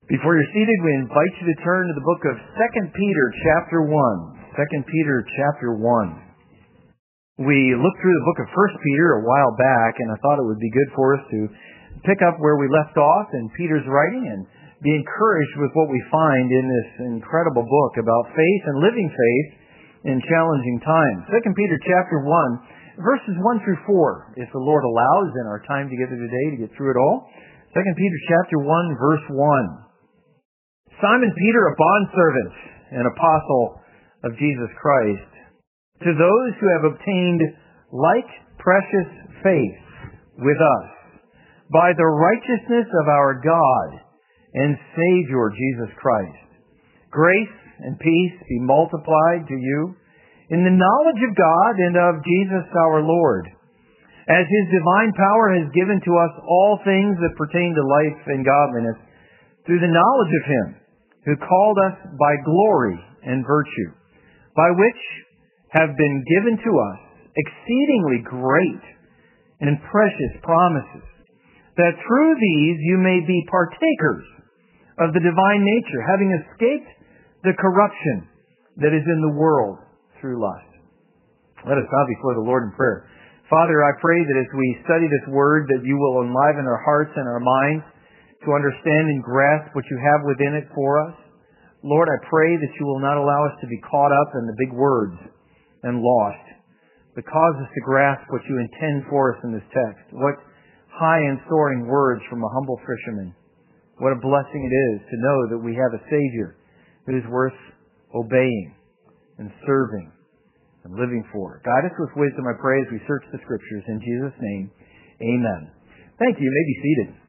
Before you're seated, we invite you to turn to the book of 2 Peter chapter 1. 2 Peter chapter 1. We looked through the book of 1 Peter a while back, and I thought it would be good for us to pick up where we left off in Peter's writing and be encouraged with what we find in this incredible book about faith and living faith in challenging times. 2 Peter chapter 1, verses 1 through 4, if the Lord allows in our time together today to get through it all. 2 Peter chapter 1, verse 1. Simon Peter, a bondservant and apostle of Jesus Christ, to those who have obtained like precious faith with us by the righteousness of our God and Savior Jesus Christ, grace and peace be multiplied to you in the knowledge of God and of Jesus our Lord, as His divine power has given to us all things that pertain to life and godliness through the knowledge of Him who called us by glory and virtue, by which have been given to us exceedingly great and precious promises, that through these you may be partakers of the divine nature, having escaped the corruption that is in the world through lust. Let us bow before the Lord in prayer. Father, I pray that as we study this word, that you will enliven our hearts and our minds to understand and grasp what you have within it for us. Lord, I pray that you will not allow us to be caught up in the big words and lost, but cause us to grasp what you intend for us in this text. What high and soaring words from a humble fisherman. What a blessing it is to know that we have a Savior who is worth obeying and serving and living for. Guide us with wisdom, I pray, as we search the Scriptures. In Jesus' name, amen. Thank you. You may be seated.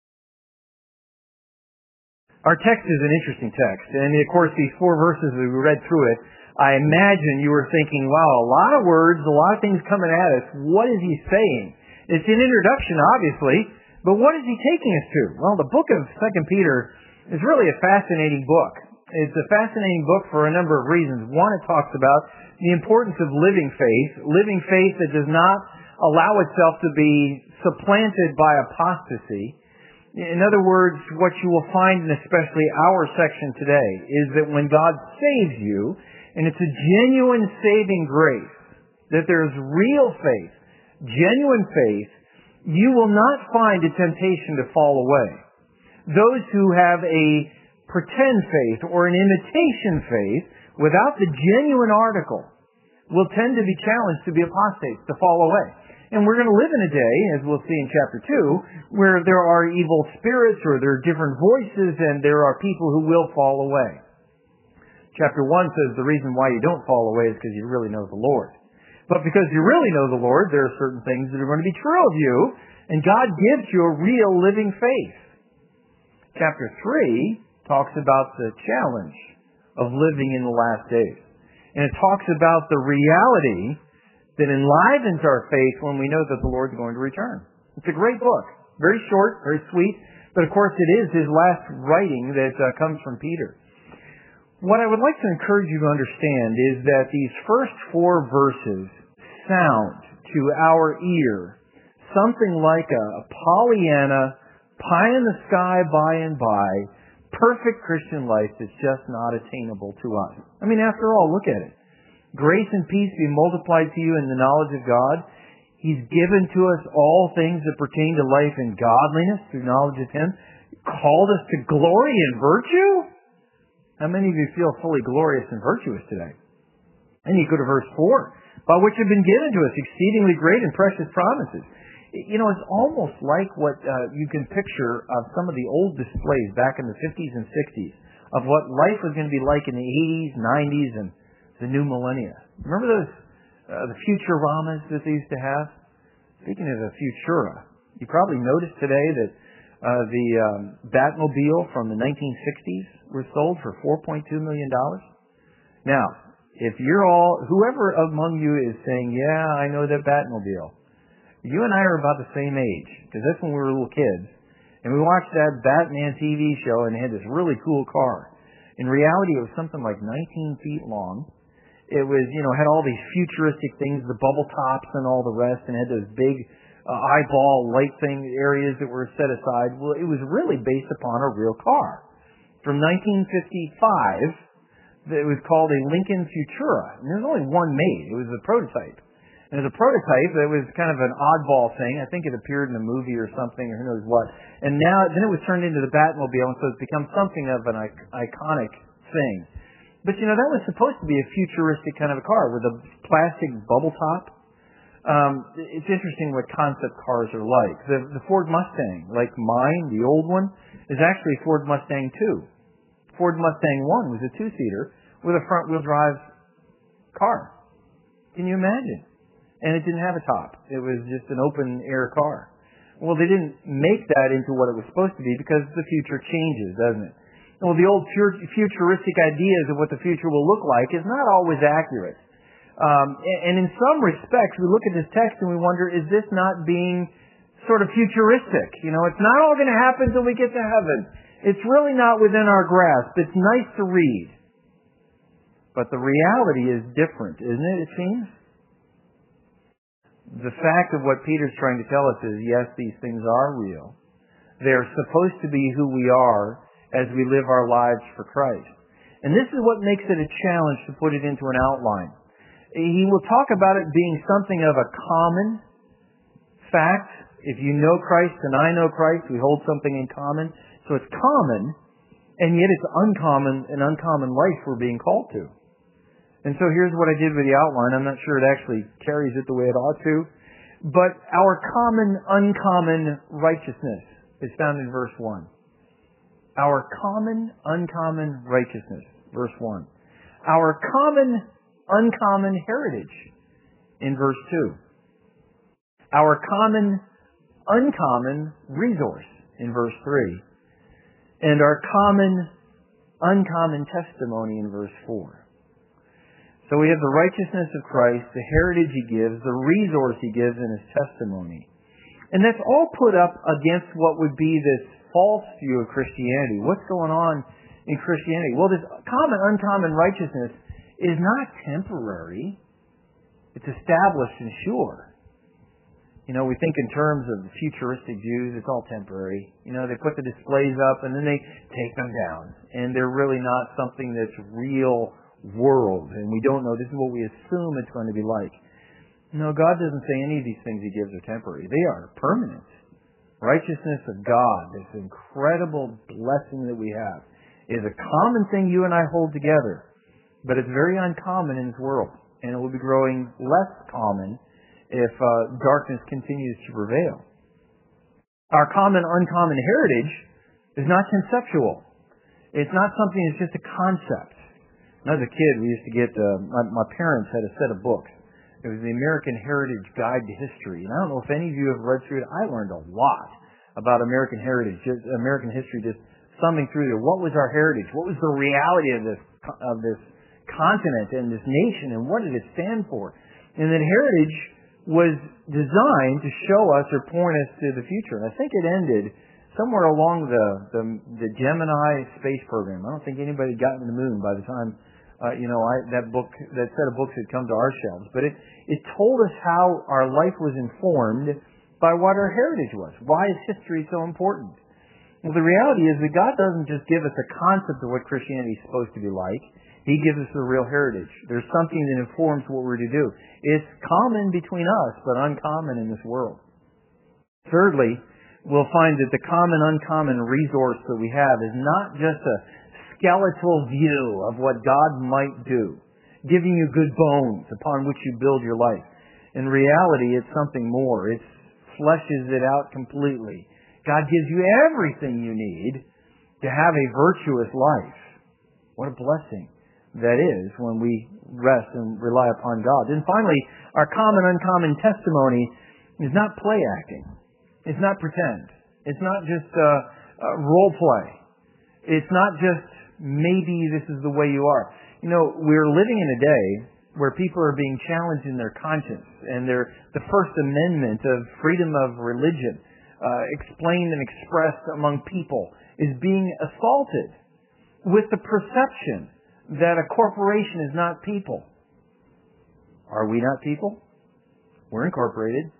Our text is an interesting text, and of course these 4 verses we read through it, I imagine you were thinking, wow, a lot of words, a lot of things coming at us. What is he saying? It's an introduction, obviously, but what is he taking us to? Well, the book of 2 Peter is really a fascinating book. It's a fascinating book for a number of reasons. One, it talks about the importance of living faith that does not allow itself to be supplanted by apostasy. In other words, what you will find in especially our section today is that when God saves you, and it's a genuine saving grace, that there's real faith, genuine faith, you will not find a temptation to fall away. Those who have a pretend faith or an imitation faith without the genuine article will tend to be challenged to be apostates, to fall away. And we're going to live in a day, as we'll see in chapter 2, where there are evil spirits or there are different voices and there are people who will fall away. Chapter 1 says the reason why you don't fall away is because you really know the Lord. But because you really know the Lord, there are certain things that are going to be true of you, and God gives you a real living faith. Chapter 3 talks about the challenge of living in the last days. And it talks about the reality that enlivens our faith when we know that the Lord is going to return. It's a great book. Very short, very sweet, but of course it is his last writing that comes from Peter. What I would like to encourage you to understand is that these first 4 verses sound to our ear something like a Pollyanna, pie in the sky by and by, perfect Christian life that's just not attainable to us. I mean, after all, look at it. Grace and peace be multiplied to you in the knowledge of God. He's given to us all things that pertain to life and godliness through knowledge of Him. Called us to glory and virtue. How many of you feel fully glorious and virtuous today? And you go to verse 4, by which have been given to us exceedingly great and precious promises. You know, it's almost like what you can picture of some of the old displays back in the 50s and 60s of what life was going to be like in the 80s, 90s, and the new millennia. Remember those the Futuramas that they used to have? Speaking of the Futura, you probably noticed today that the Batmobile from the 1960s was sold for $4.2 million. Now, if you're whoever among you is saying, yeah, I know that Batmobile, you and I are about the same age, because that's when we were little kids, and we watched that Batman TV show, and they had this really cool car. In reality, it was something like 19 feet long. It was, had all these futuristic things, the bubble tops and all the rest, and had those big eyeball light thing areas that were set aside. Well, it was really based upon a real car. from 1955 that was called a Lincoln Futura. And there's only one made. It was a prototype. And it was a prototype that was kind of an oddball thing. I think it appeared in a movie or something, or who knows what. And then it was turned into the Batmobile, and so it's become something of an iconic thing. But that was supposed to be a futuristic kind of a car with a plastic bubble top. It's interesting what concept cars are like. The Ford Mustang, like mine, the old one, is actually a Ford Mustang 2. Ford Mustang 1 was a two-seater with a front-wheel drive car. Can you imagine? And it didn't have a top. It was just an open-air car. Well, they didn't make that into what it was supposed to be because the future changes, doesn't it? Well, the old futuristic ideas of what the future will look like is not always accurate. And in some respects, we look at this text and we wonder, is this not being sort of futuristic? It's not all going to happen until we get to heaven. It's really not within our grasp. It's nice to read. But the reality is different, isn't it, it seems? The fact of what Peter's trying to tell us is, yes, these things are real. They're supposed to be who we are as we live our lives for Christ. And this is what makes it a challenge to put it into an outline. He will talk about it being something of a common fact. If you know Christ and I know Christ, we hold something in common. So it's common, and yet it's an uncommon life we're being called to. And so here's what I did with the outline. I'm not sure it actually carries it the way it ought to. But our uncommon righteousness is found in verse 1. Our uncommon righteousness, verse 1. Our uncommon heritage in verse 2. Our uncommon resource in verse 3. And our uncommon testimony in verse 4. So we have the righteousness of Christ, the heritage He gives, the resource He gives, and His testimony. And that's all put up against what would be this false view of Christianity. What's going on in Christianity? Well, this uncommon righteousness is not temporary. It's established and sure. We think in terms of the futuristic views, it's all temporary. They put the displays up and then they take them down. And they're really not something that's real world. And we don't know. This is what we assume it's going to be like. No, God doesn't say any of these things He gives are temporary. They are permanent. Righteousness of God, this incredible blessing that we have, is a common thing you and I hold together. But it's very uncommon in this world. And it will be growing less common if darkness continues to prevail. Our uncommon heritage is not conceptual. It's not something that's just a concept. When I was a kid, we used to get, my parents had a set of books. It was the American Heritage Guide to History. And I don't know if any of you have read through it. I learned a lot about American heritage, American history, just thumbing through there. What was our heritage? What was the reality of this continent and this nation, and what did it stand for? And that heritage was designed to show us or point us to the future. And I think it ended somewhere along the Gemini space program. I don't think anybody had gotten to the moon by the time that set of books had come to our shelves. But it told us how our life was informed by what our heritage was. Why is history so important? Well, the reality is that God doesn't just give us a concept of what Christianity is supposed to be like. He gives us the real heritage. There's something that informs what we're to do. It's common between us, but uncommon in this world. Thirdly, we'll find that the uncommon resource that we have is not just a skeletal view of what God might do, giving you good bones upon which you build your life. In reality, it's something more. It fleshes it out completely. God gives you everything you need to have a virtuous life. What a blessing that is when we rest and rely upon God. And finally, our uncommon testimony is not play acting. It's not pretend. It's not just role play. It's not just maybe this is the way you are. We're living in a day where people are being challenged in their conscience, and the First Amendment of freedom of religion, explained and expressed among people, is being assaulted with the perception that a corporation is not people. Are we not people? We're incorporated.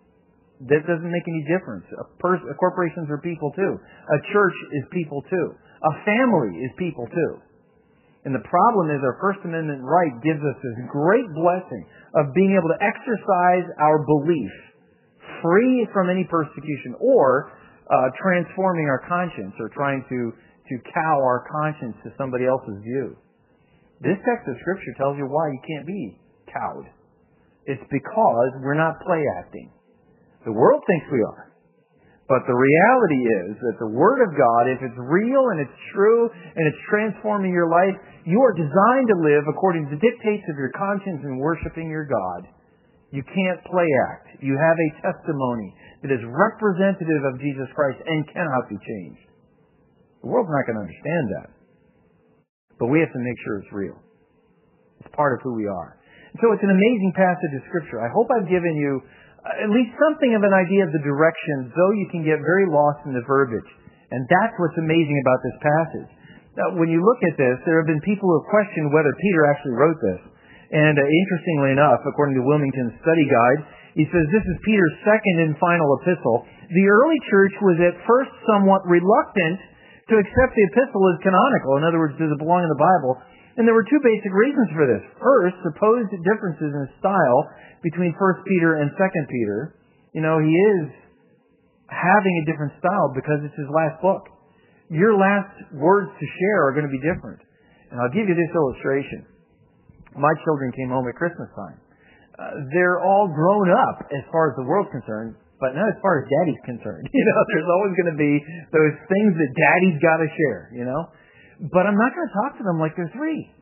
That doesn't make any difference. Corporations are people too. A church is people too. A family is people too. And the problem is our First Amendment right gives us this great blessing of being able to exercise our belief free from any persecution or transforming our conscience or trying to cow our conscience to somebody else's view. This text of Scripture tells you why you can't be cowed. It's because we're not play acting. The world thinks we are. But the reality is that the Word of God, if it's real and it's true and it's transforming your life, you are designed to live according to the dictates of your conscience and worshiping your God. You can't play act. You have a testimony that is representative of Jesus Christ and cannot be changed. The world's not going to understand that. But we have to make sure it's real. It's part of who we are. And so it's an amazing passage of Scripture. I hope I've given you at least something of an idea of the direction, though you can get very lost in the verbiage. And that's what's amazing about this passage. Now, when you look at this, there have been people who have questioned whether Peter actually wrote this. And interestingly enough, according to Wilmington's study guide, he says this is Peter's second and final epistle. The early church was at first somewhat reluctant to accept the epistle as canonical. In other words, does it belong in the Bible? And there were two basic reasons for this. First, supposed differences in style between 1 Peter and 2 Peter. You know, he is having a different style because it's his last book. Your last words to share are going to be different. And I'll give you this illustration. My children came home at Christmas time. They're all grown up as far as the world's concerned, but not as far as Daddy's concerned. You know, there's always going to be those things that Daddy's got to share, you know. But I'm not going to talk to them like they're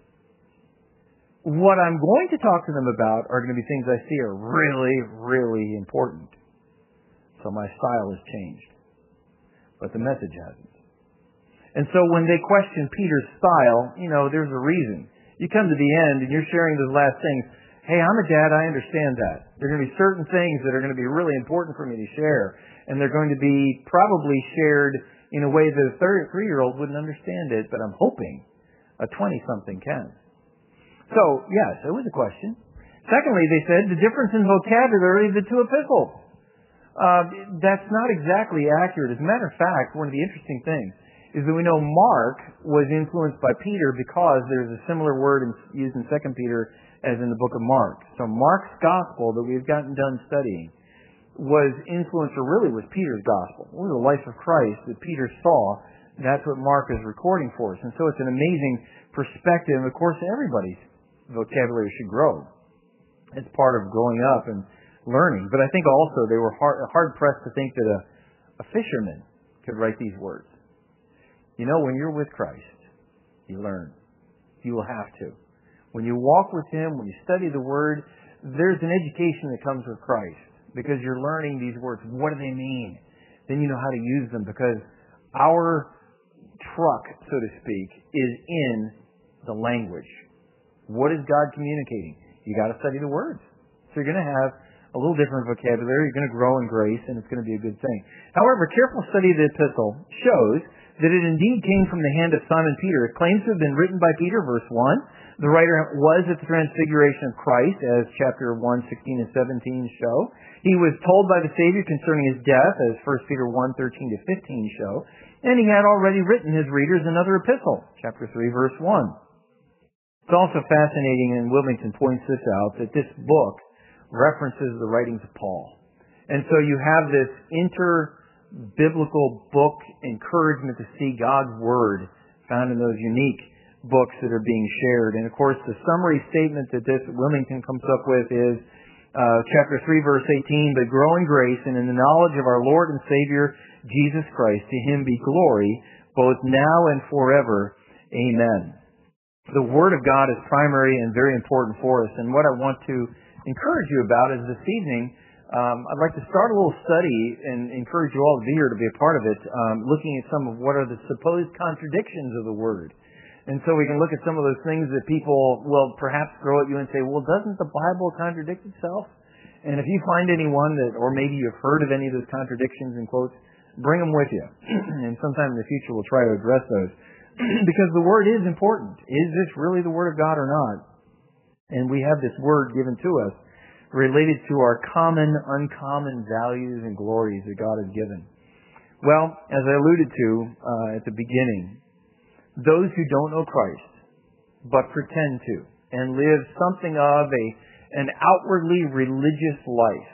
3. What I'm going to talk to them about are going to be things I see are really, really important. So my style has changed. But the message hasn't. And so when they question Peter's style, you know, there's a reason. You come to the end and you're sharing those last things. Hey, I'm a dad, I understand that. There are going to be certain things that are going to be really important for me to share. And they're going to be probably shared in a way that a 3-year-old wouldn't understand it, but I'm hoping a 20-something can. So, yes, it was a question. Secondly, they said the difference in vocabulary of the two epistles. That's not exactly accurate. As a matter of fact, one of the interesting things is that we know Mark was influenced by Peter because there's a similar word used in 2 Peter as in the book of Mark. So Mark's gospel that we've gotten done studying was influenced, or really was Peter's gospel. It was the life of Christ that Peter saw. That's what Mark is recording for us. And so it's an amazing perspective. And of course, everybody's vocabulary should grow. It's part of growing up and learning. But I think also they were hard-pressed to think that a fisherman could write these words. You know, when you're with Christ, you learn. You will have to. When you walk with Him, when you study the Word, there's an education that comes with Christ because you're learning these words. What do they mean? Then you know how to use them because our truck, so to speak, is in the language. What is God communicating? You got to study the words. So you're going to have a little different vocabulary. You're going to grow in grace, and it's going to be a good thing. However, careful study of the epistle shows that it indeed came from the hand of Simon Peter. It claims to have been written by Peter, verse 1. The writer was at the transfiguration of Christ, as chapter 1, 16 and 17 show. He was told by the Savior concerning his death, as 1 Peter 1, 13 to 15 show. And he had already written his readers another epistle, chapter 3, verse 1. It's also fascinating, and Wilmington points this out, that this book references the writings of Paul. And so you have this inter-biblical book encouragement to see God's Word found in those unique books that are being shared. And of course, the summary statement that this Wilmington comes up with is chapter 3, verse 18, but grow in grace and in the knowledge of our Lord and Savior, Jesus Christ. To Him be glory, both now and forever. Amen. The Word of God is primary and very important for us. And what I want to encourage you about is this evening, I'd like to start a little study and encourage you all to be here to be a part of it, looking at some of what are the supposed contradictions of the Word. And so we can look at some of those things that people will perhaps throw at you and say, well, doesn't the Bible contradict itself? And if you find anyone that, or maybe you've heard of any of those contradictions in quotes, bring them with you. And sometime in the future we'll try to address those. Because the Word is important. Is this really the Word of God or not? And we have this Word given to us related to our common, uncommon values and glories that God has given. Well, as I alluded to at the beginning, those who don't know Christ, but pretend to, and live something of an outwardly religious life,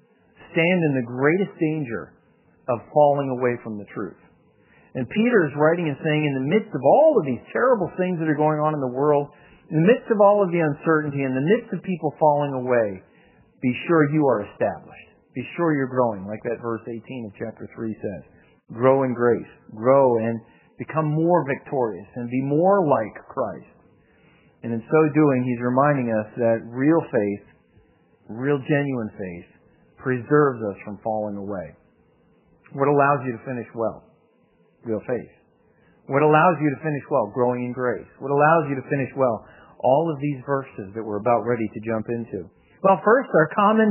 stand in the greatest danger of falling away from the truth. And Peter is writing and saying, in the midst of all of these terrible things that are going on in the world, in the midst of all of the uncertainty, in the midst of people falling away, be sure you are established. Be sure you're growing, like that verse 18 of chapter 3 says. Grow in grace. Grow and become more victorious and be more like Christ. And in so doing, he's reminding us that real faith, real genuine faith, preserves us from falling away. What allows you to finish well? Real faith. What allows you to finish well? Growing in grace. What allows you to finish well? All of these verses that we're about ready to jump into. Well, first, our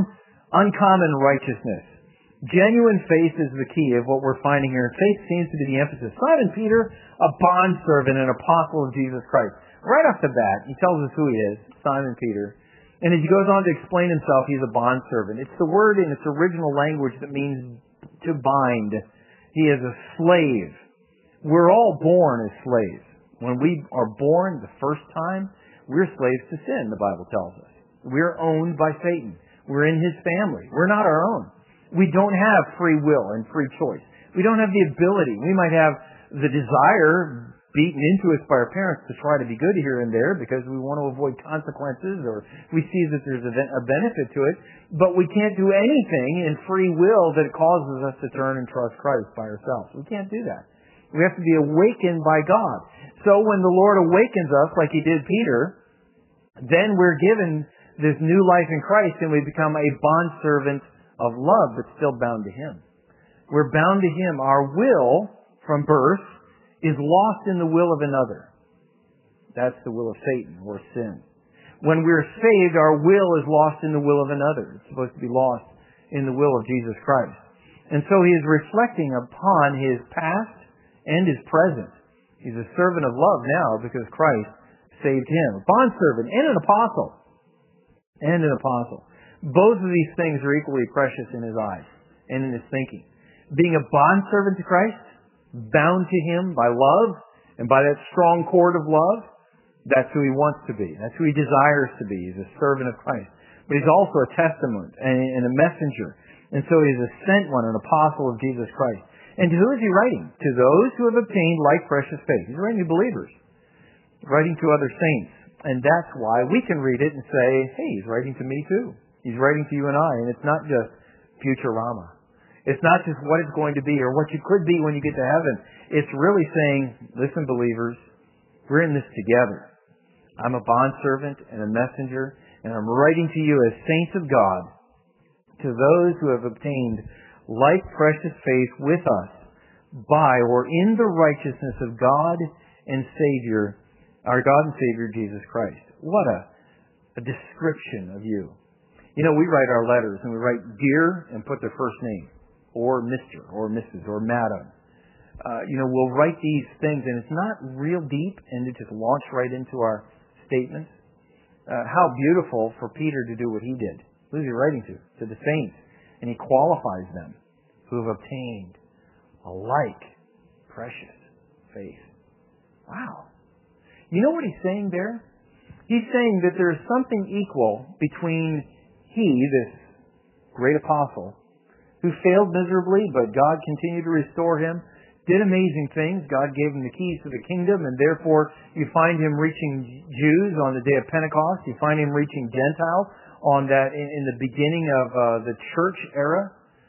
uncommon righteousness. Genuine faith is the key of what we're finding here. Faith seems to be the emphasis. Simon Peter, a bondservant and apostle of Jesus Christ. Right off the bat, he tells us who he is, Simon Peter. And as he goes on to explain himself, he's a bondservant. It's the word in its original language that means to bind. He is a slave. We're all born as slaves. When we are born the first time, we're slaves to sin, the Bible tells us. We're owned by Satan. We're in his family. We're not our own. We don't have free will and free choice. We don't have the ability. We might have the desire beaten into us by our parents to try to be good here and there because we want to avoid consequences, or we see that there's a benefit to it, but we can't do anything in free will that causes us to turn and trust Christ by ourselves. We can't do that. We have to be awakened by God. So when the Lord awakens us, like he did Peter, then we're given this new life in Christ and we become a bondservant of love but still bound to him. We're bound to him. Our will from birth is lost in the will of another. That's the will of Satan or sin. When we're saved, our will is lost in the will of another. It's supposed to be lost in the will of Jesus Christ. And so he is reflecting upon his past and his present. He's a servant of love now because Christ saved him. A bondservant and an apostle. And an apostle. Both of these things are equally precious in his eyes and in his thinking. Being a bondservant to Christ, bound to him by love and by that strong cord of love, that's who he wants to be. That's who he desires to be. He's a servant of Christ. But he's also a testament and a messenger. And so he's a sent one, an apostle of Jesus Christ. And to who is he writing? To those who have obtained like precious faith. He's writing to believers. Writing to other saints. And that's why we can read it and say, hey, he's writing to me too. He's writing to you and I. And it's not just Futurama. It's not just what it's going to be or what you could be when you get to heaven. It's really saying, listen, believers, we're in this together. I'm a bondservant and a messenger, and I'm writing to you as saints of God, to those who have obtained like precious faith with us by or in the righteousness of God and Savior, our God and Savior, Jesus Christ. What a description of you. You know, we write our letters and we write dear and put their first name. Or Mr. or Mrs. or Madam. We'll write these things and it's not real deep and it just launch right into our statements. How beautiful for Peter to do what he did. Who is he writing to? To the saints. And he qualifies them who have obtained a like precious faith. Wow. You know what he's saying there? He's saying that there is something equal between he, this great apostle, who failed miserably, but God continued to restore him, did amazing things. God gave him the keys to the kingdom, and therefore you find him reaching Jews on the day of Pentecost. You find him reaching Gentiles on that in the beginning of the church era.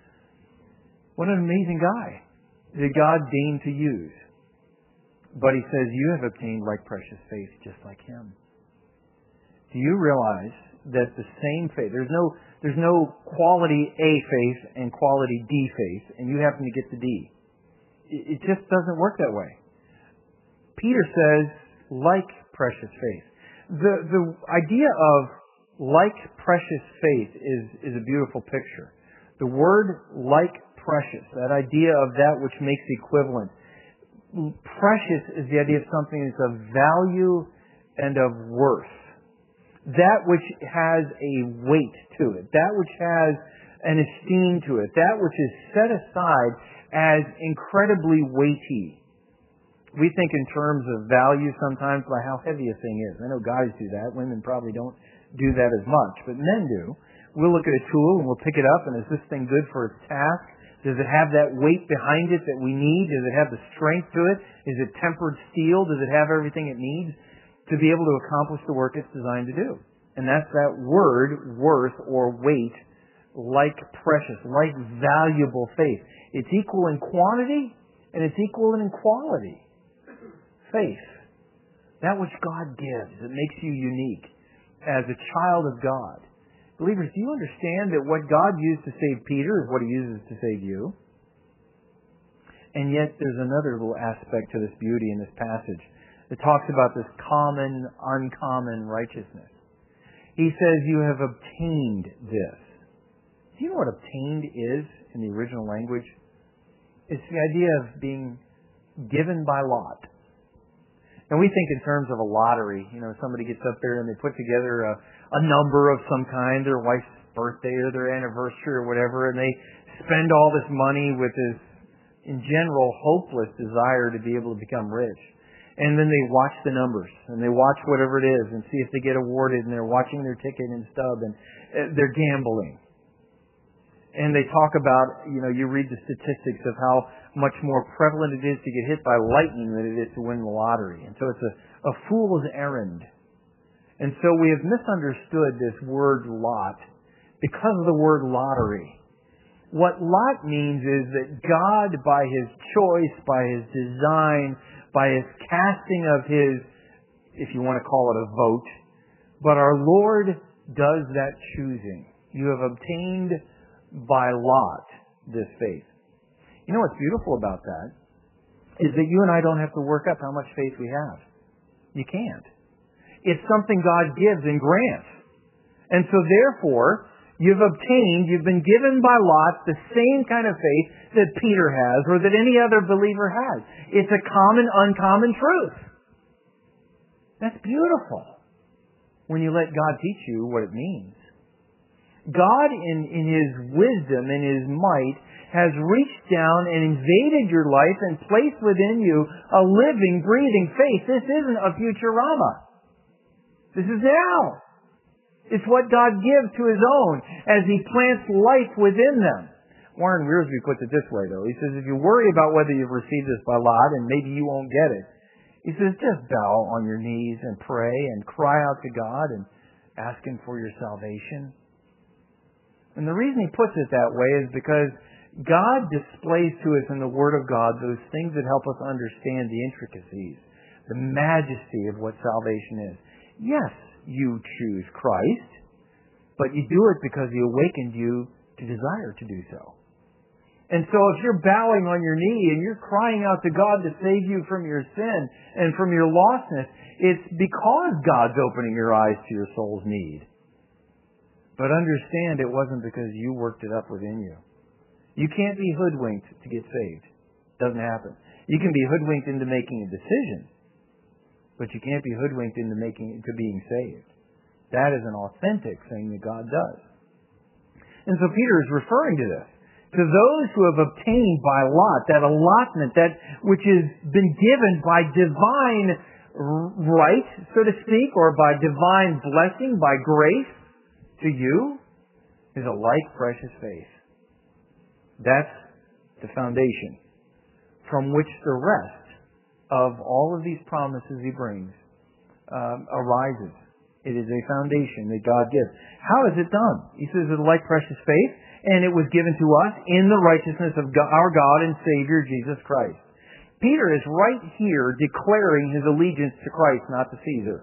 What an amazing guy that God deigned to use. But he says, you have obtained like precious faith just like him. Do you realize that the same faith, there's no quality A faith and quality D faith, and you happen to get the D. It just doesn't work that way. Peter says, like precious faith. The idea of like precious faith is a beautiful picture. The word like precious, that idea of that which makes equivalent. Precious is the idea of something that's of value and of worth. That which has a weight to it. That which has an esteem to it. That which is set aside as incredibly weighty. We think in terms of value sometimes by how heavy a thing is. I know guys do that. Women probably don't do that as much, but men do. We'll look at a tool and we'll pick it up, and is this thing good for its task? Does it have that weight behind it that we need? Does it have the strength to it? Is it tempered steel? Does it have everything it needs to be able to accomplish the work it's designed to do? And that's that word, worth or weight, like precious, like valuable faith. It's equal in quantity and it's equal in quality. Faith. That which God gives, that makes you unique as a child of God. Believers, do you understand that what God used to save Peter is what He uses to save you? And yet there's another little aspect to this beauty in this passage that talks about this common, uncommon righteousness. He says, you have obtained this. Do you know what obtained is in the original language? It's the idea of being given by lot. And we think in terms of a lottery. You know, somebody gets up there and they put together a number of some kind, their wife's birthday or their anniversary or whatever, and they spend all this money with this, in general, hopeless desire to be able to become rich. And then they watch the numbers, and they watch whatever it is, and see if they get awarded, and they're watching their ticket and stub, and they're gambling. And they talk about, you know, you read the statistics of how much more prevalent it is to get hit by lightning than it is to win the lottery. And so it's a fool's errand. And so we have misunderstood this word lot because of the word lottery. What lot means is that God, by His choice, by His design, by His casting of His, if you want to call it a vote, but our Lord does that choosing. You have obtained by lot this faith. You know what's beautiful about that is that you and I don't have to work up how much faith we have. You can't. It's something God gives and grants. And so therefore, you've been given by lot the same kind of faith that Peter has or that any other believer has. It's a common, uncommon truth. That's beautiful when you let God teach you what it means. God, in His wisdom, in His might, has reached down and invaded your life and placed within you a living, breathing faith. This isn't a Futurama. This is now. It's what God gives to His own as He plants life within them. Warren Wiersbe puts it this way, though. He says, if you worry about whether you've received this by lot and maybe you won't get it, he says, just bow on your knees and pray and cry out to God and ask Him for your salvation. And the reason he puts it that way is because God displays to us in the Word of God those things that help us understand the intricacies, the majesty of what salvation is. Yes, you choose Christ, but you do it because He awakened you to desire to do so. And so if you're bowing on your knee and you're crying out to God to save you from your sin and from your lostness, it's because God's opening your eyes to your soul's need. But understand it wasn't because you worked it up within you. You can't be hoodwinked to get saved. Doesn't happen. You can be hoodwinked into making a decision, but you can't be hoodwinked into being saved. That is an authentic thing that God does. And so Peter is referring to this. To those who have obtained by lot, that allotment, that which has been given by divine right, so to speak, or by divine blessing, by grace, to you is a like precious faith. That's the foundation from which the rest of all of these promises He brings arises. It is a foundation that God gives. How is it done? He says it's like precious faith, and it was given to us in the righteousness of our God and Savior, Jesus Christ. Peter is right here declaring his allegiance to Christ, not to Caesar.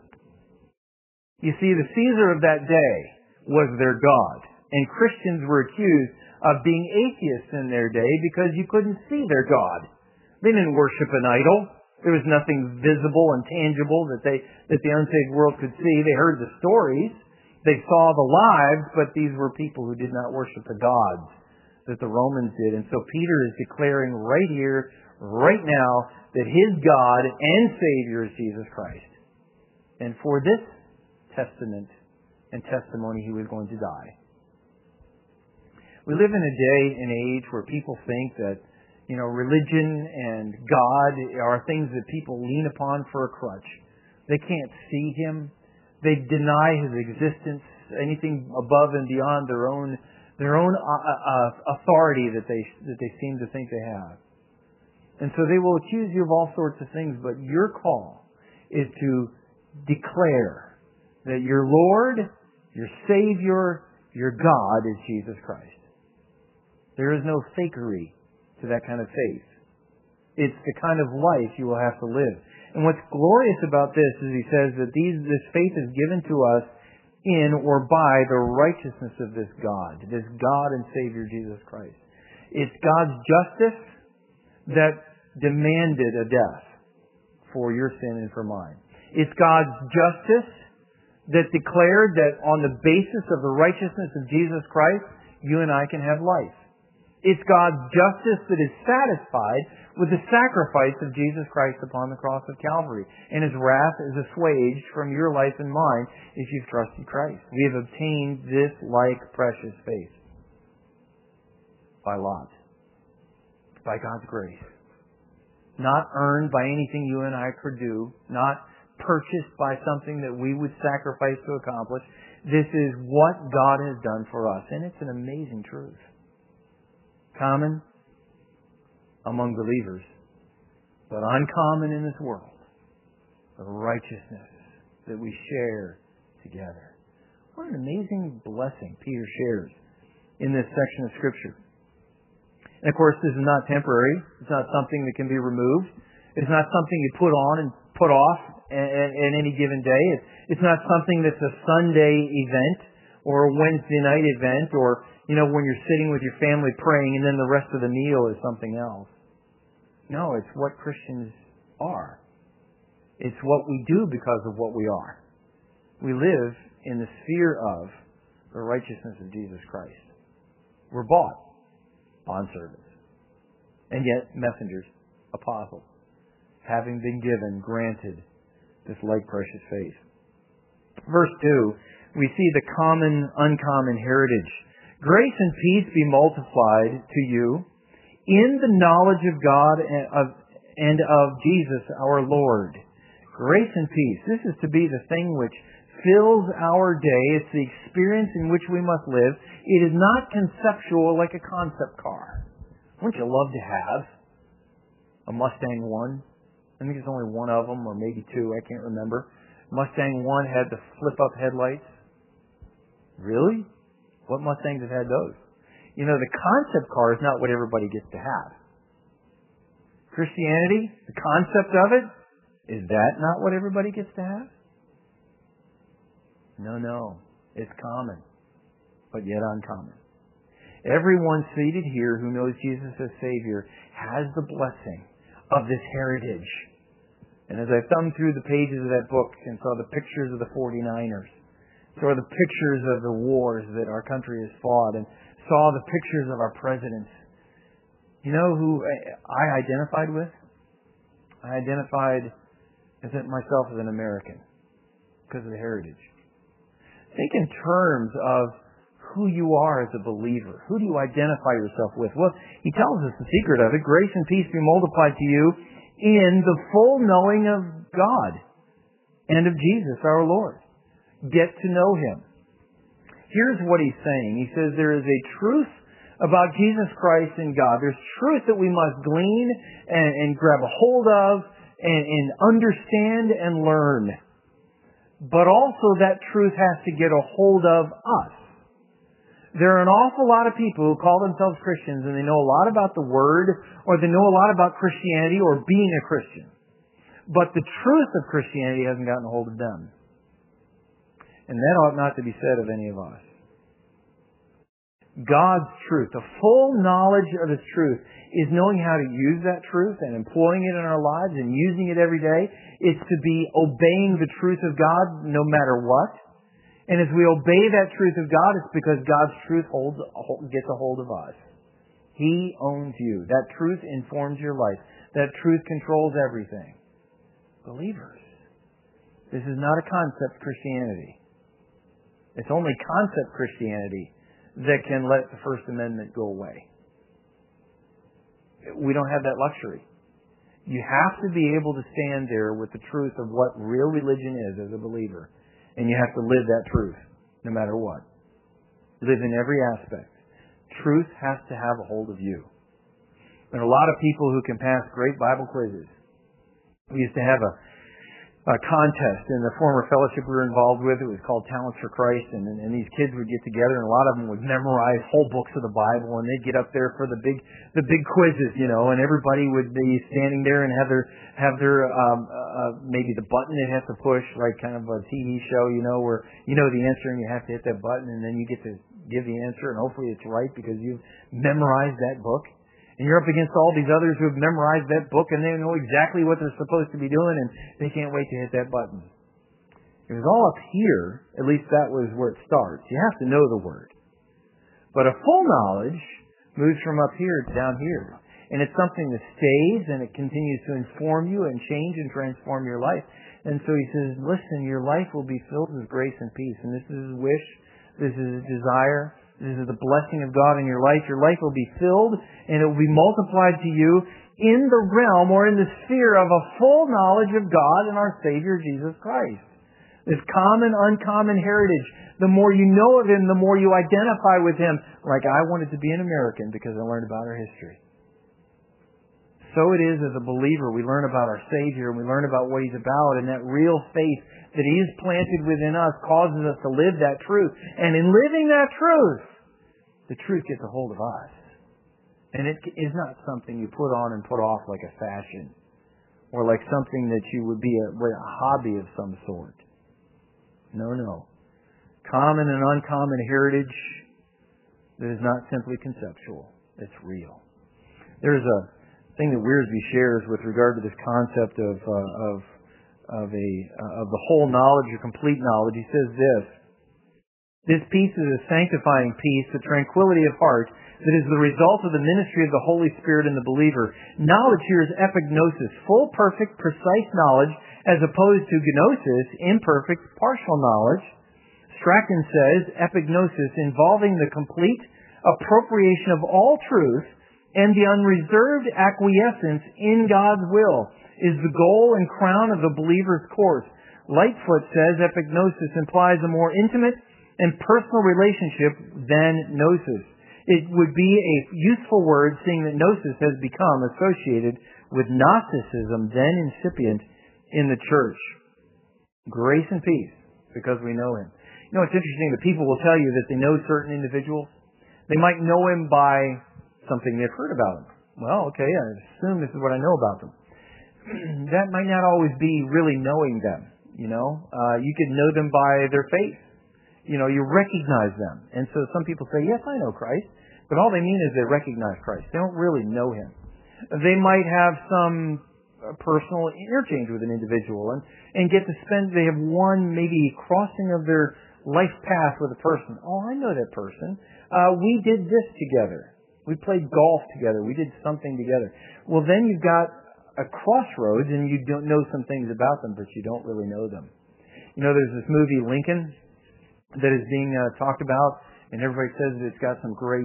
You see, the Caesar of that day was their God. And Christians were accused of being atheists in their day because you couldn't see their God. They didn't worship an idol. There was nothing visible and tangible that the unsaved world could see. They heard the stories. They saw the lives, but these were people who did not worship the gods that the Romans did. And so Peter is declaring right here, right now, that his God and Savior is Jesus Christ. And for this testament and testimony, he was going to die. We live in a day and age where people think that, religion and God are things that people lean upon for a crutch. They can't see Him. They deny His existence, anything above and beyond their own authority that they seem to think they have. And so they will accuse you of all sorts of things, but your call is to declare that your Lord, your Savior, your God is Jesus Christ. There is no fakery to that kind of faith. It's the kind of life you will have to live. And what's glorious about this is he says that this faith is given to us in or by the righteousness of this God and Savior Jesus Christ. It's God's justice that demanded a death for your sin and for mine. It's God's justice that declared that on the basis of the righteousness of Jesus Christ, you and I can have life. It's God's justice that is satisfied with the sacrifice of Jesus Christ upon the cross of Calvary. And His wrath is assuaged from your life and mine if you've trusted Christ. We have obtained this like precious faith. By lot. By God's grace. Not earned by anything you and I could do. Not purchased by something that we would sacrifice to accomplish. This is what God has done for us. And it's an amazing truth. Common among believers, but uncommon in this world. The righteousness that we share together. What an amazing blessing Peter shares in this section of Scripture. And of course, this is not temporary. It's not something that can be removed. It's not something you put on and put off at any given day. It's not something that's a Sunday event or a Wednesday night event or, when you're sitting with your family praying and then the rest of the meal is something else. No, it's what Christians are. It's what we do because of what we are. We live in the sphere of the righteousness of Jesus Christ. We're bought. Bondservants. And yet, messengers, apostles, having been given, granted, this like precious faith. Verse 2, we see the common, uncommon heritage. Grace and peace be multiplied to you in the knowledge of God and of Jesus our Lord. Grace and peace. This is to be the thing which fills our day. It's the experience in which we must live. It is not conceptual like a concept car. Wouldn't you love to have a Mustang 1? I think there's only one of them, or maybe two, I can't remember. Mustang 1 had the flip-up headlights. Really? What Mustangs have had those? The concept car is not what everybody gets to have. Christianity, the concept of it, is that not what everybody gets to have? No. It's common, but yet uncommon. Everyone seated here who knows Jesus as Savior has the blessing of this heritage. And as I thumbed through the pages of that book and saw the pictures of the 49ers, saw the pictures of the wars that our country has fought, and saw the pictures of our presidents, you know who I identified with? I identified myself as an American because of the heritage. Think in terms of who you are as a believer. Who do you identify yourself with? Well, he tells us the secret of it. Grace and peace be multiplied to you in the full knowing of God and of Jesus our Lord. Get to know Him. Here's what he's saying. He says there is a truth about Jesus Christ and God. There's truth that we must glean and grab a hold of and understand and learn. But also that truth has to get a hold of us. There are an awful lot of people who call themselves Christians and they know a lot about the Word or they know a lot about Christianity or being a Christian. But the truth of Christianity hasn't gotten a hold of them. And that ought not to be said of any of us. God's truth, the full knowledge of His truth, is knowing how to use that truth and employing it in our lives and using it every day. It's to be obeying the truth of God no matter what. And as we obey that truth of God, it's because God's truth gets a hold of us. He owns you. That truth informs your life. That truth controls everything. Believers, this is not a concept Christianity. It's only concept Christianity that can let the First Amendment go away. We don't have that luxury. You have to be able to stand there with the truth of what real religion is as a believer. And you have to live that truth, no matter what. Live in every aspect. Truth has to have a hold of you. There are a lot of people who can pass great Bible quizzes. We used to have a contest in the former fellowship we were involved with. It was called Talents for Christ, and these kids would get together, and a lot of them would memorize whole books of the Bible, and they'd get up there for the big quizzes, and everybody would be standing there and have their maybe the button they'd have to push, like kind of a TV show, where you know the answer and you have to hit that button, and then you get to give the answer, and hopefully it's right because you've memorized that book. And you're up against all these others who have memorized that book and they know exactly what they're supposed to be doing and they can't wait to hit that button. It was all up here, at least that was where it starts. You have to know the Word. But a full knowledge moves from up here to down here. And it's something that stays and it continues to inform you and change and transform your life. And so he says, listen, your life will be filled with grace and peace. And this is his wish. This is his desire. This is the blessing of God in your life. Your life will be filled and it will be multiplied to you in the realm or in the sphere of a full knowledge of God and our Savior Jesus Christ. This common, uncommon heritage. The more you know of Him, the more you identify with Him. Like I wanted to be an American because I learned about our history. So it is as a believer. We learn about our Savior and we learn about what He's about, and that real faith that He is planted within us causes us to live that truth. And in living that truth, the truth gets a hold of us. And it is not something you put on and put off like a fashion or like something that you would be a hobby of some sort. No. Common and uncommon heritage that is not simply conceptual. It's real. There's a thing that Wiersbe shares with regard to this concept of the whole knowledge or complete knowledge. He says this: this peace is a sanctifying peace, a tranquility of heart that is the result of the ministry of the Holy Spirit in the believer. Knowledge here is epignosis, full, perfect, precise knowledge, as opposed to gnosis, imperfect, partial knowledge. Strachan says epignosis, involving the complete appropriation of all truth and the unreserved acquiescence in God's will, is the goal and crown of the believer's course. Lightfoot says epignosis implies a more intimate and personal relationship than gnosis. It would be a useful word, seeing that gnosis has become associated with Gnosticism, then incipient in the church. Grace and peace, because we know Him. It's interesting that people will tell you that they know certain individuals. They might know Him by something they've heard about Him. Well, okay, I assume this is what I know about them. That might not always be really knowing them, you could know them by their faith. You recognize them. And so some people say, yes, I know Christ. But all they mean is they recognize Christ. They don't really know Him. They might have some personal interchange with an individual and get to they have one maybe crossing of their life path with a person. Oh, I know that person. We did this together. We played golf together. We did something together. Well, then you've got a crossroads and you don't know some things about them, but you don't really know them. There's this movie, Lincoln, that is being talked about, and everybody says that it's got some great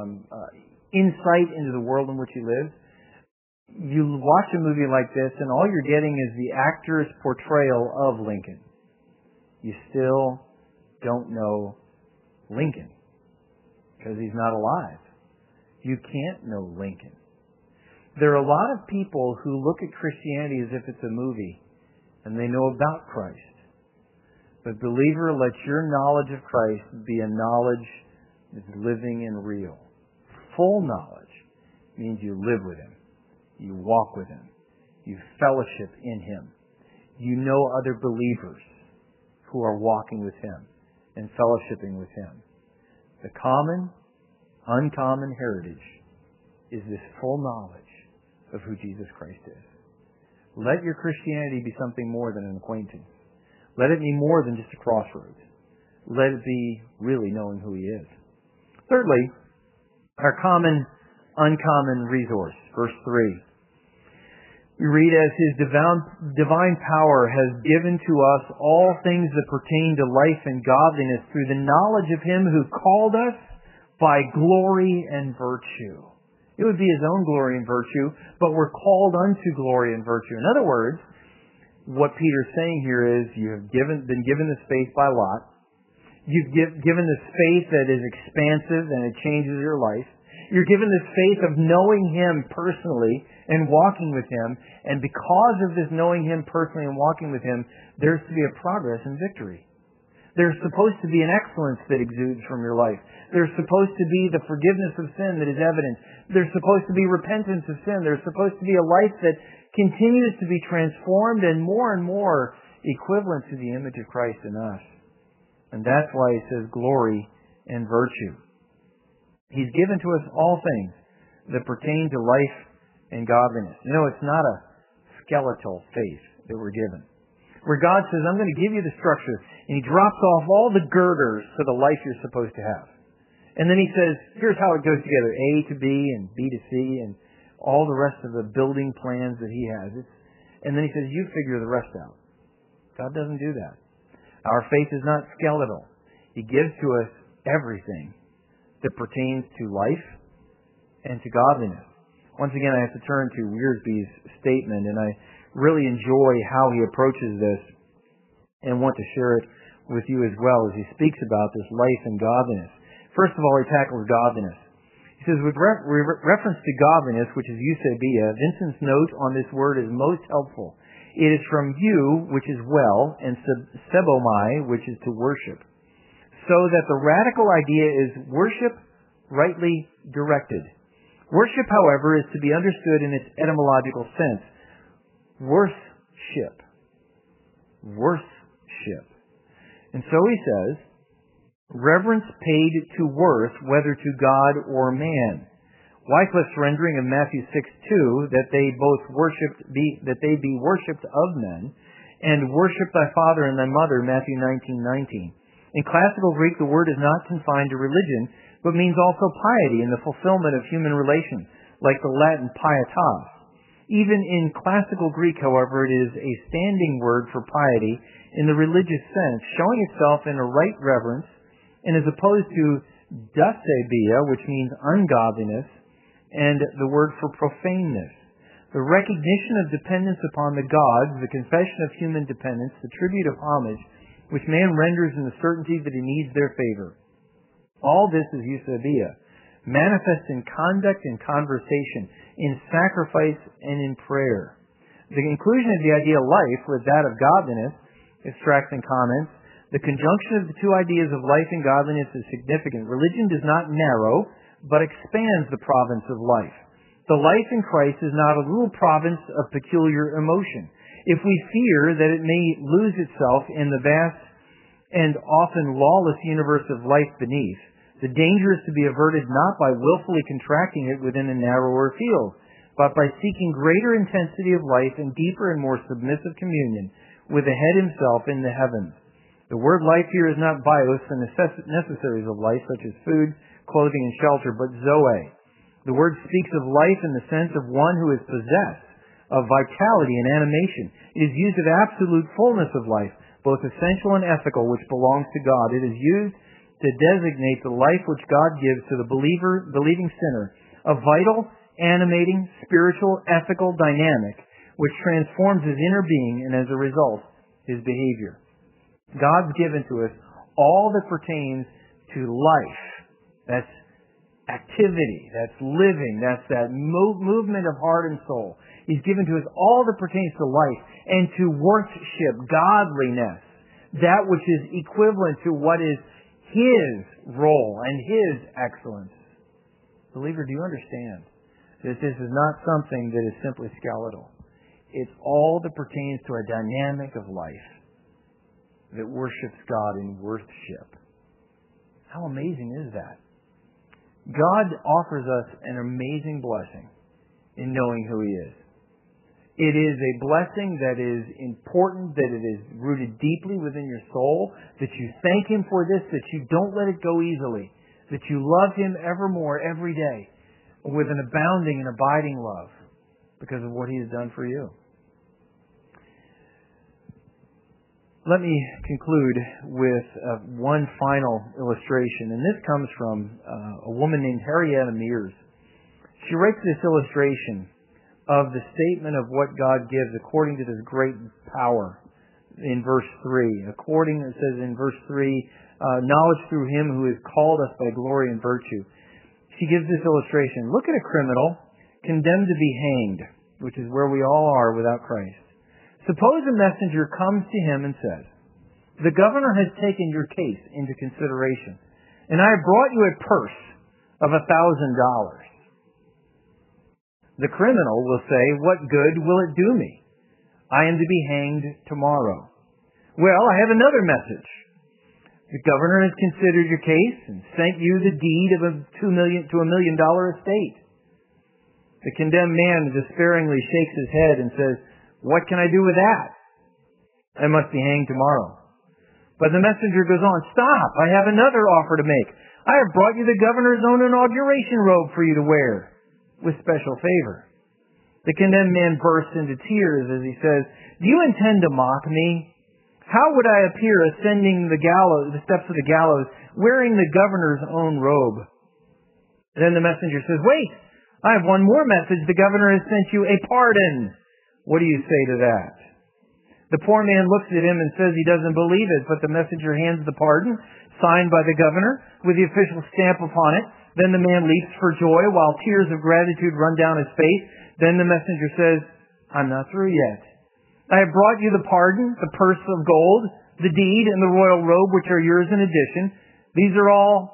insight into the world in which he lives. You watch a movie like this, and all you're getting is the actor's portrayal of Lincoln. You still don't know Lincoln, because he's not alive. You can't know Lincoln. There are a lot of people who look at Christianity as if it's a movie, and they know about Christ. But believer, let your knowledge of Christ be a knowledge that's living and real. Full knowledge means you live with Him. You walk with Him. You fellowship in Him. You know other believers who are walking with Him and fellowshipping with Him. The common, uncommon heritage is this full knowledge of who Jesus Christ is. Let your Christianity be something more than an acquaintance. Let it be more than just a crossroads. Let it be really knowing who He is. Thirdly, our common, uncommon resource. Verse 3. We read, as His divine power has given to us all things that pertain to life and godliness through the knowledge of Him who called us by glory and virtue. It would be his own glory and virtue, but we're called unto glory and virtue. In other words, what Peter's saying here is you have been given this faith by Lot. You've given this faith that is expansive and it changes your life. You're given this faith of knowing Him personally and walking with Him. And because of this knowing Him personally and walking with Him, there's to be a progress and victory. There's supposed to be an excellence that exudes from your life. There's supposed to be the forgiveness of sin that is evident. There's supposed to be repentance of sin. There's supposed to be a life that continues to be transformed and more equivalent to the image of Christ in us. And that's why he says glory and virtue. He's given to us all things that pertain to life and godliness. You know, it's not a skeletal faith that we're given. Where God says, I'm going to give you the structure, and He drops off all the girders to the life you're supposed to have. And then He says, here's how it goes together, A to B and B to C and all the rest of the building plans that He has. And then He says, you figure the rest out. God doesn't do that. Our faith is not skeletal. He gives to us everything that pertains to life and to godliness. Once again, I have to turn to Wiersbe's statement, and I really enjoy how he approaches this and want to share it with you as well as he speaks about this life and godliness. First of all, he tackles godliness. He says, with reference to godliness, which is eusebia, Vincent's note on this word is most helpful. It is from you, which is well, and sebomai, which is to worship. So that the radical idea is worship rightly directed. Worship, however, is to be understood in its etymological sense. Worship. Worship. And so he says, reverence paid to worth, whether to God or man. Wycliffe's rendering of Matthew 6:2, that they be worshipped of men, and worship thy father and thy mother, Matthew 19:19. In classical Greek, the word is not confined to religion, but means also piety and the fulfillment of human relations, like the Latin pietas. Even in classical Greek, however, it is a standing word for piety in the religious sense, showing itself in a right reverence, and as opposed to dasebia, which means ungodliness, and the word for profaneness. The recognition of dependence upon the gods, the confession of human dependence, the tribute of homage, which man renders in the certainty that he needs their favor. All this is eusebia, manifest in conduct and conversation, in sacrifice and in prayer. The inclusion of the idea of life with that of godliness, extracts and comments, the conjunction of the two ideas of life and godliness is significant. Religion does not narrow, but expands the province of life. The life in Christ is not a little province of peculiar emotion. If we fear that it may lose itself in the vast and often lawless universe of life beneath, the danger is to be averted not by willfully contracting it within a narrower field, but by seeking greater intensity of life and deeper and more submissive communion with the head himself in the heavens. The word life here is not bios, the necessaries of life, such as food, clothing, and shelter, but zoe. The word speaks of life in the sense of one who is possessed of vitality and animation. It is used of absolute fullness of life, both essential and ethical, which belongs to God. It is used to designate the life which God gives to the believing sinner, a vital, animating, spiritual, ethical dynamic which transforms his inner being and, as a result, his behavior. God's given to us all that pertains to life. That's activity, that's living, that's that movement of heart and soul. He's given to us all that pertains to life and to worship, godliness, that which is equivalent to what is His role and His excellence. Believer, do you understand that this is not something that is simply skeletal? It's all that pertains to a dynamic of life that worships God in worship. How amazing is that? God offers us an amazing blessing in knowing who He is. It is a blessing that is important, that it is rooted deeply within your soul, that you thank Him for this, that you don't let it go easily, that you love Him evermore every day with an abounding and abiding love because of what He has done for you. Let me conclude with one final illustration, and this comes from a woman named Henrietta Mears. she writes this illustration of the statement of what God gives according to this great power in verse 3. According, it says in verse 3, knowledge through him who has called us by glory and virtue. She gives this illustration. Look at a criminal condemned to be hanged, which is where we all are without Christ. Suppose a messenger comes to him and says, the governor has taken your case into consideration, and I have brought you a purse of $1,000. The criminal will say, what good will it do me? I am to be hanged tomorrow. Well, I have another message. The governor has considered your case and sent you the deed of $1 million estate. The condemned man despairingly shakes his head and says, what can I do with that? I must be hanged tomorrow. But the messenger goes on, stop, I have another offer to make. I have brought you the governor's own inauguration robe for you to wear, with special favor. The condemned man bursts into tears as he says, do you intend to mock me? How would I appear ascending the steps of the gallows, wearing the governor's own robe? Then the messenger says, wait, I have one more message. The governor has sent you a pardon. What do you say to that? The poor man looks at him and says he doesn't believe it, but the messenger hands the pardon, signed by the governor, with the official stamp upon it. Then the man leaps for joy while tears of gratitude run down his face. Then the messenger says, I'm not through yet. I have brought you the pardon, the purse of gold, the deed, and the royal robe, which are yours in addition. These are all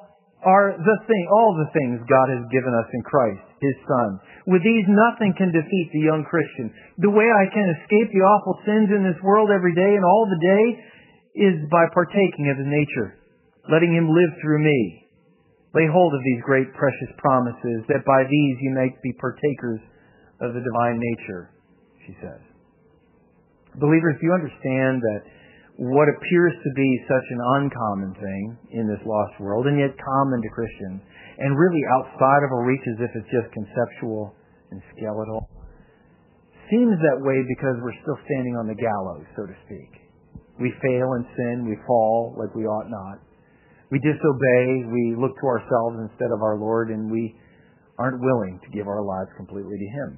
the things God has given us in Christ, His Son. With these, nothing can defeat the young Christian. The way I can escape the awful sins in this world every day and all the day is by partaking of His nature, letting Him live through me. Lay hold of these great precious promises, that by these you may be partakers of the divine nature, she says. Believers, do you understand that what appears to be such an uncommon thing in this lost world, and yet common to Christians, and really outside of our reach as if it's just conceptual and skeletal, seems that way because we're still standing on the gallows, so to speak. We fail and sin, we fall like we ought not. We disobey, we look to ourselves instead of our Lord, and we aren't willing to give our lives completely to Him.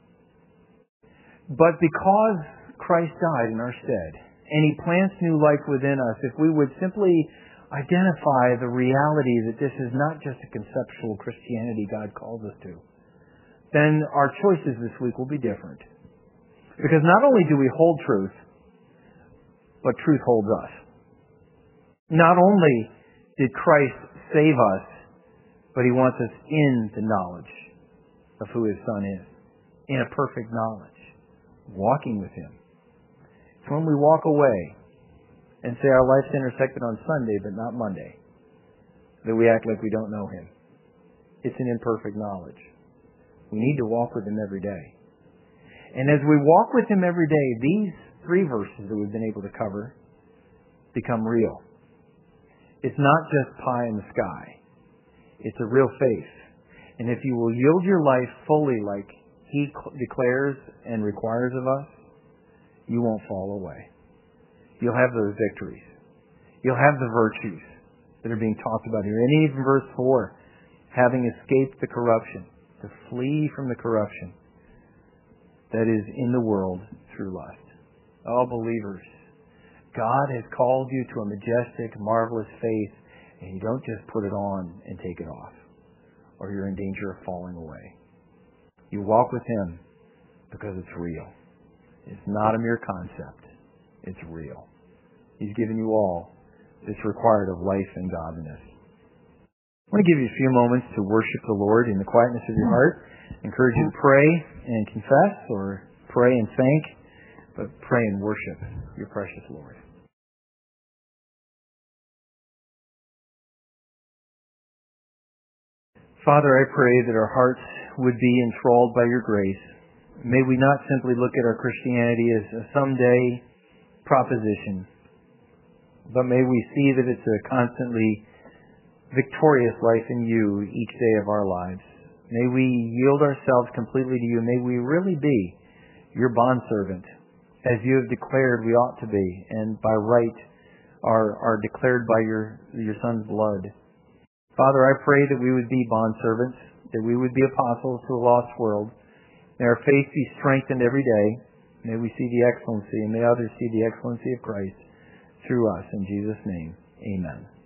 But because Christ died in our stead, and He plants new life within us, if we would simply identify the reality that this is not just a conceptual Christianity God calls us to, then our choices this week will be different. Because not only do we hold truth, but truth holds us. Not only did Christ save us, but He wants us in the knowledge of who His Son is, in a perfect knowledge, walking with Him. It's when we walk away and say our life's intersected on Sunday but not Monday that we act like we don't know Him. It's an imperfect knowledge. We need to walk with Him every day. And as we walk with Him every day, these 3 verses that we've been able to cover become real. It's not just pie in the sky. It's a real faith. And if you will yield your life fully like He declares and requires of us, you won't fall away. You'll have those victories. You'll have the virtues that are being talked about here. And even verse 4, having escaped the corruption, to flee from the corruption that is in the world through lust. Oh, believers, God has called you to a majestic, marvelous faith, and you don't just put it on and take it off, or you're in danger of falling away. You walk with Him because it's real. It's not a mere concept. It's real. He's given you all that's required of life and godliness. I want to give you a few moments to worship the Lord in the quietness of your heart. I encourage you to pray and confess, or pray and thank, but pray and worship your precious Lord. Father, I pray that our hearts would be enthralled by your grace. May we not simply look at our Christianity as a someday proposition, but may we see that it's a constantly victorious life in you each day of our lives. May we yield ourselves completely to you. May we really be your bondservant, as you have declared we ought to be, and by right are declared by your Son's blood. Father, I pray that we would be bondservants that we would be apostles to a lost world. May our faith be strengthened every day. May we see the excellency, and may others see the excellency of Christ through us. In Jesus' name, amen.